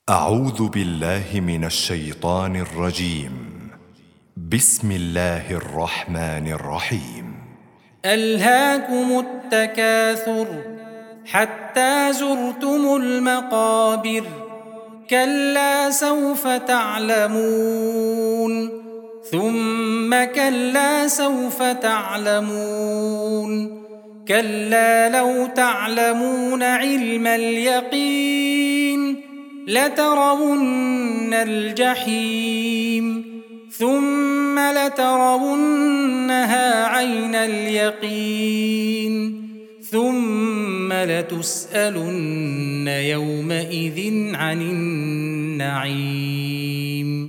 أعوذ بالله من الشيطان الرجيم. بسم الله الرحمن الرحيم. ألهاكم التكاثر حتى زرتم المقابر كلا سوف تعلمون ثم كلا سوف تعلمون كلا لو تعلمون علم اليقين لترون الجحيم ثم لترونها عين اليقين ثم لتسألن يومئذ عن النعيم.